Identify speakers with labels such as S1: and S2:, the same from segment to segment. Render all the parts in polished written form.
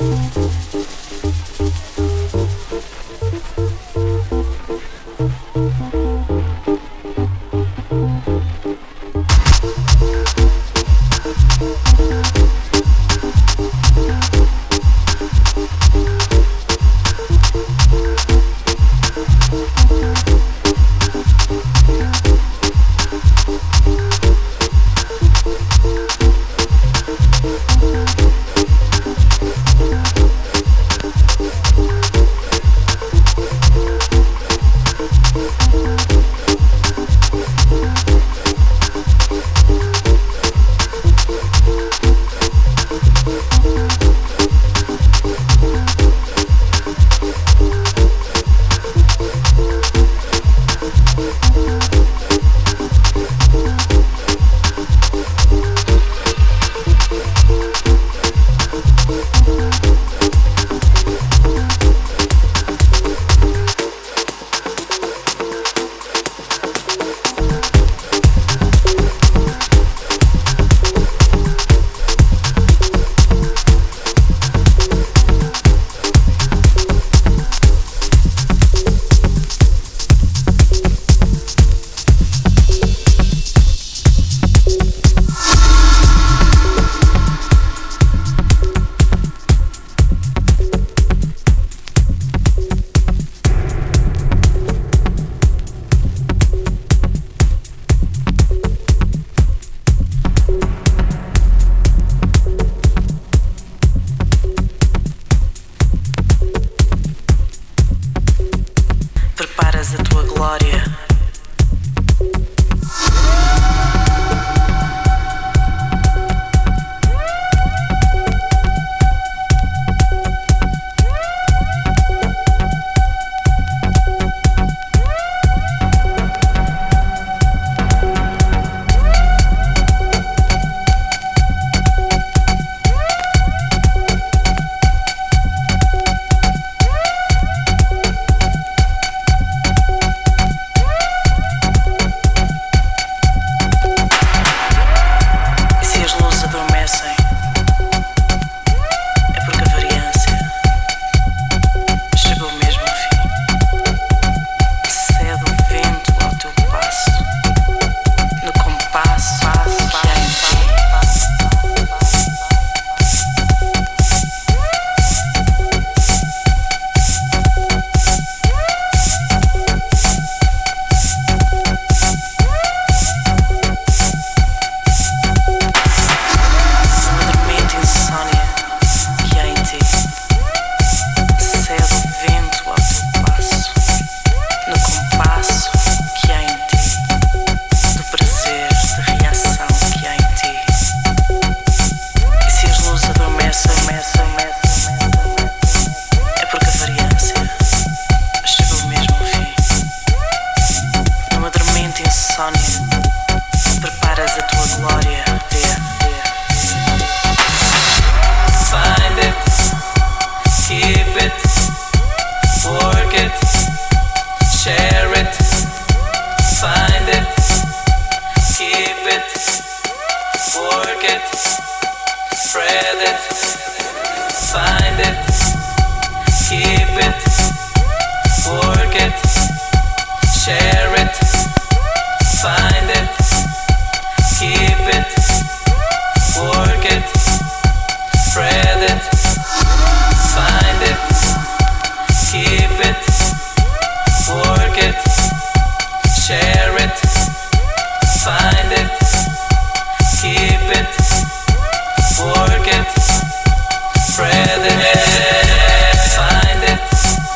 S1: Spread it, find it.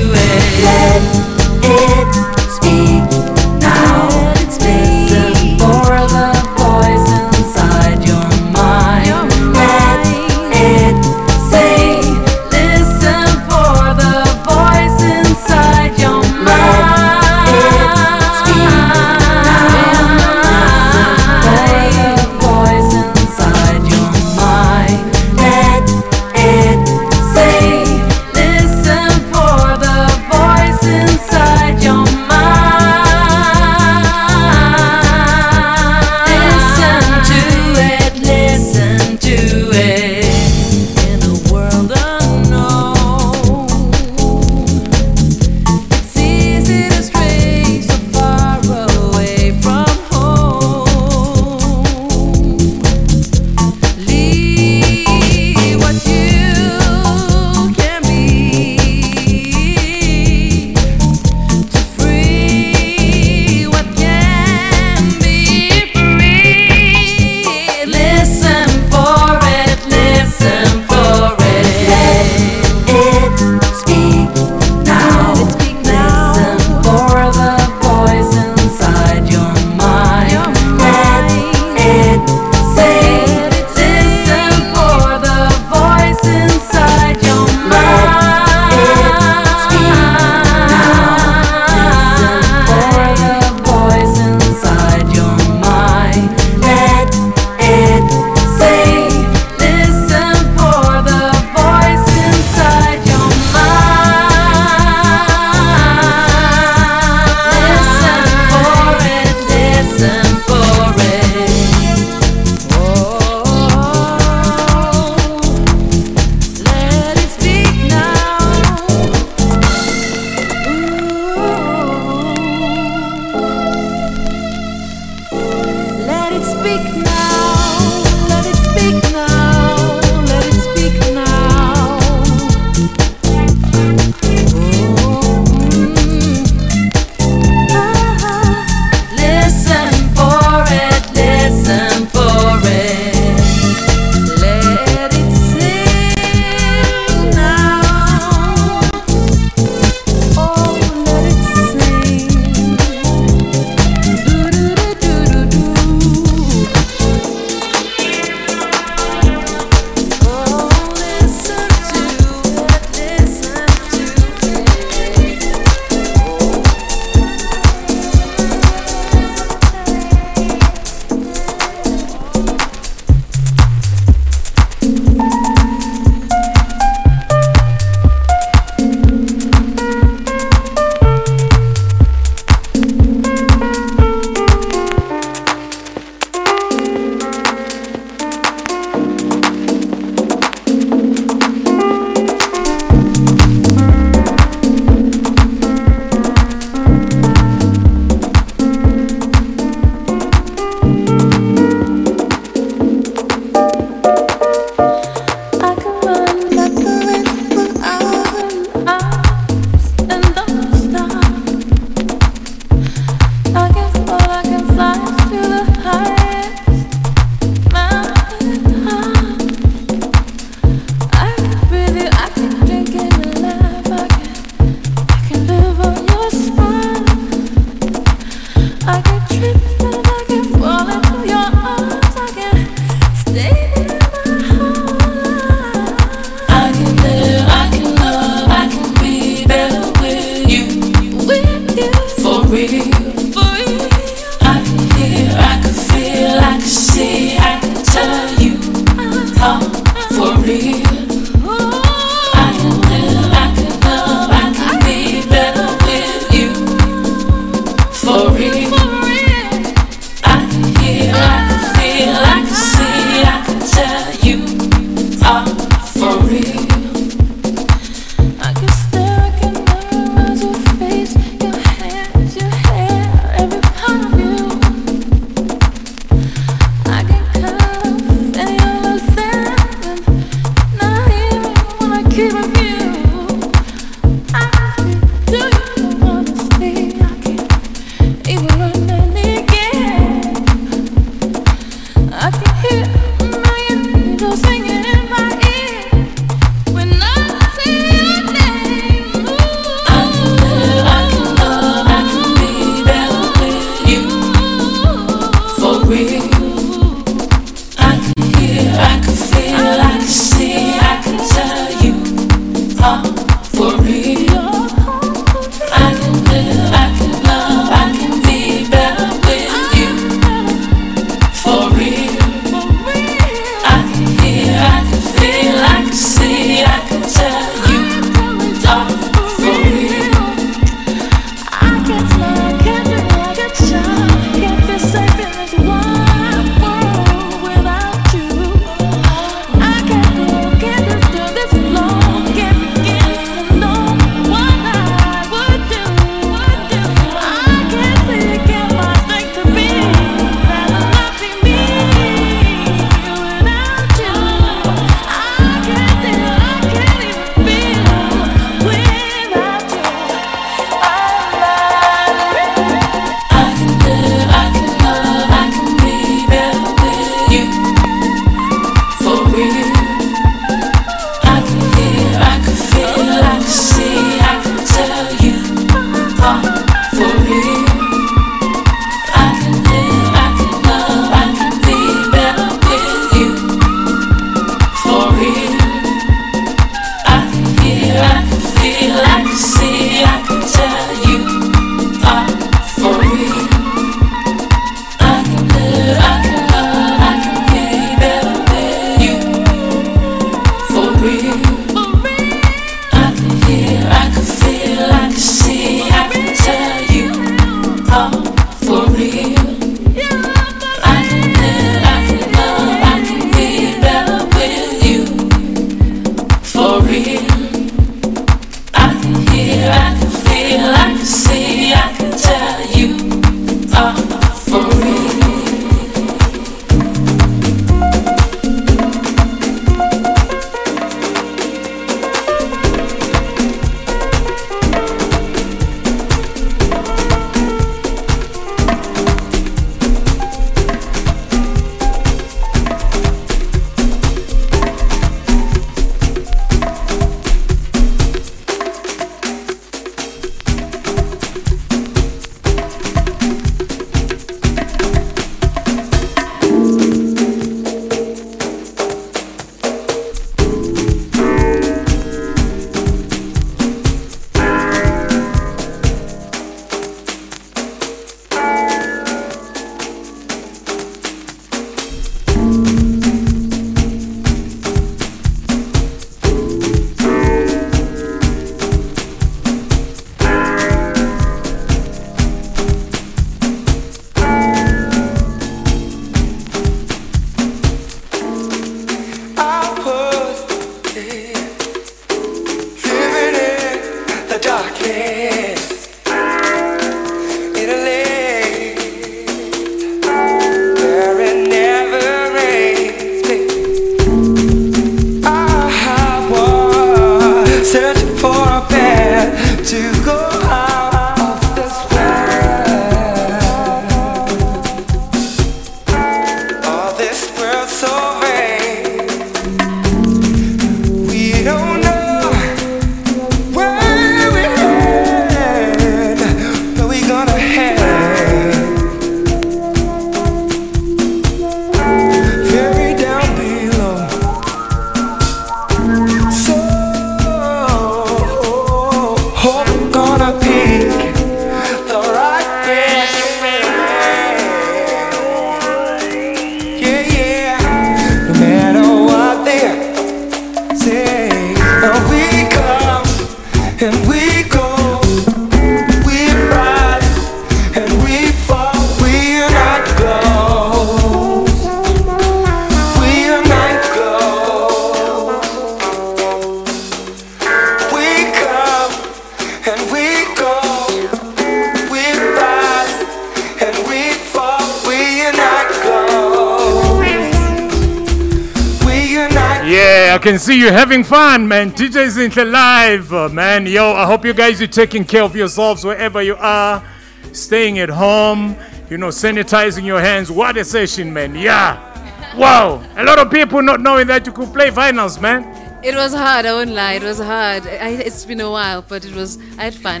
S1: I can see you having fun, man. DJ Zinhle live, man. Yo, I hope you guys are taking care of yourselves wherever you are. Staying at home, sanitizing your hands. What a session, man. Yeah. Wow. A lot of people not knowing that you could play finals, man.
S2: It was hard, I won't lie. It was hard. It's been a while, but I had fun.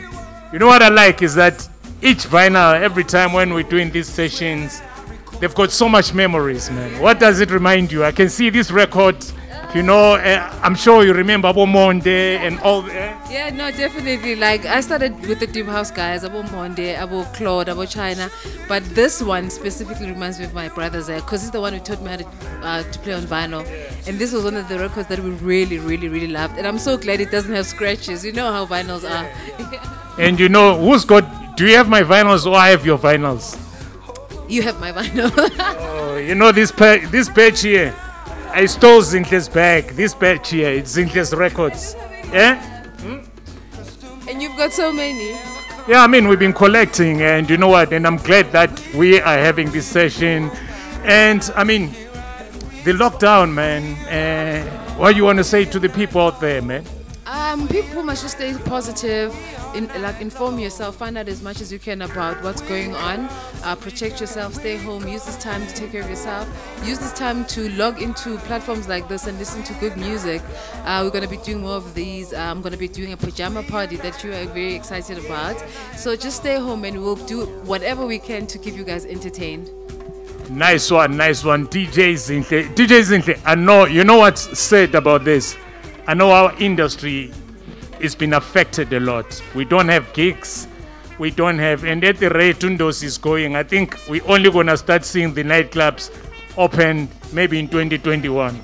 S1: You know what I like is that each vinyl, every time when we're doing these sessions, they've got so much memories, man. What does it remind you? I can see this record You know, I'm sure you remember Abo Monde and all.
S2: Yeah, no, definitely. Like, I started with the Deep House guys, Abo Monde, Abo Claude, Abo China. But this one specifically reminds me of my brother's because he's the one who taught me how to play on vinyl. And this was one of the records that we really, really, really loved. And I'm so glad it doesn't have scratches. You know how vinyls are.
S1: And you know, do you have my vinyls or I have your vinyls?
S2: You have my vinyl.
S1: Oh, you know, this patch here, I stole Zinhle's bag. This patch here, it's Zinhle's records. Yeah?
S2: And you've got so many.
S1: Yeah, I mean, we've been collecting, and you know what? And I'm glad that we are having this session. And I mean, the lockdown, man. What do you want to say to the people out there, man?
S2: People must just stay positive, inform yourself, find out as much as you can about what's going on, protect yourself, stay home, use this time to take care of yourself, use this time to log into platforms like this and listen to good music. We're going to be doing more of these. I'm going to be doing a pajama party that you are very excited about. So just stay home and we'll do whatever we can to keep you guys entertained.
S1: Nice one, DJ Zinhle. DJ Zinhle, I know, you know what's said about this? I know our industry has been affected a lot. We don't have gigs. We don't have, and at the rate Undos is going, I think we're only going to start seeing the nightclubs open maybe in 2021.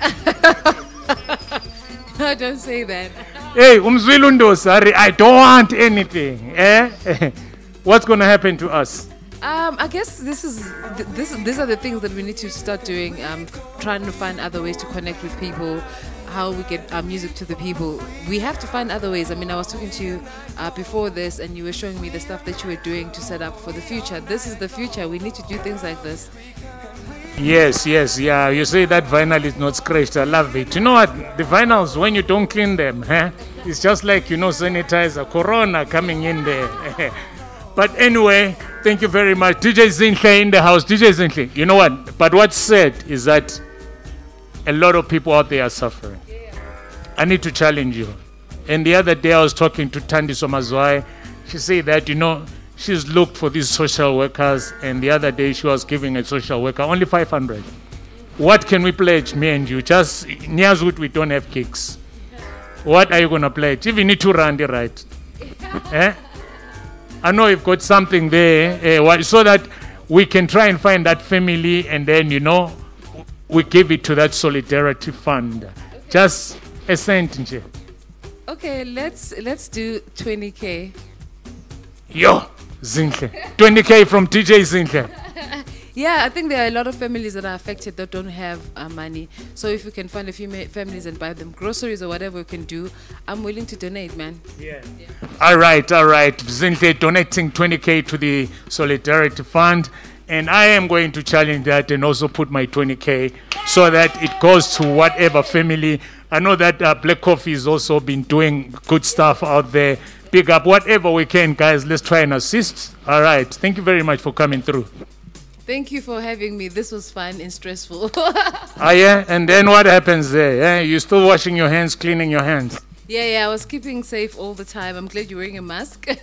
S2: No, don't say that.
S1: Hey, Undos, I don't want anything. What's going to happen to us?
S2: I guess these are the things that we need to start doing, trying to find other ways to connect with people, how we get our music to the people. We have to find other ways. I mean, I was talking to you before this and you were showing me the stuff that you were doing to set up for the future. This is the future. We need to do things like this.
S1: Yes, yeah. You say that vinyl is not scratched. I love it. You know what? The vinyls, when you don't clean them, it's just like, you know, sanitizer, corona coming in there. But anyway, thank you very much. DJ Zinhle in the house. DJ Zinhle, you know what? But what's said is that a lot of people out there are suffering. I need to challenge you. And the other day I was talking to Tandi Somazwai. She said that, you know, she's looked for these social workers, and the other day she was giving a social worker only 500. What can we pledge, me and you? Just, Nyazut, we don't have gigs. What are you going to pledge? If you need to run the right. I know you've got something there, so that we can try and find that family, and then, you know, we give it to that solidarity fund. Just a cent.
S2: Okay, let's do 20K.
S1: Yo, Zinhle. 20K from DJ Zinhle.
S2: Yeah, I think there are a lot of families that are affected that don't have money. So if we can find a few families and buy them groceries or whatever we can do, I'm willing to donate, man.
S1: Yeah. All right. Zinhle donating 20K to the Solidarity Fund. And I am going to challenge that and also put my 20K so that it goes to whatever family. I know that Black Coffee has also been doing good stuff out there. Pick up whatever we can, guys. Let's try and assist. All right. Thank you very much for coming through.
S2: Thank you for having me. This was fun and stressful.
S1: Yeah? And then what happens there? Yeah? You're still washing your hands, cleaning your hands?
S2: Yeah, I was keeping safe all the time. I'm glad you're wearing a mask.